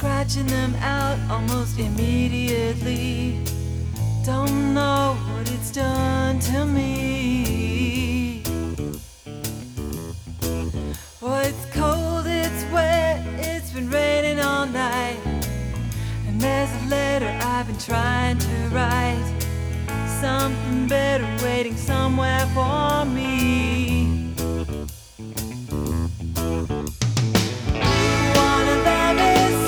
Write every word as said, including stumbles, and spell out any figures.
scratching them out almost immediately. Don't know what it's done to me. Well, it's cold, it's wet, it's been raining all night, and there's a letter I've been trying to write. Something better waiting somewhere for me.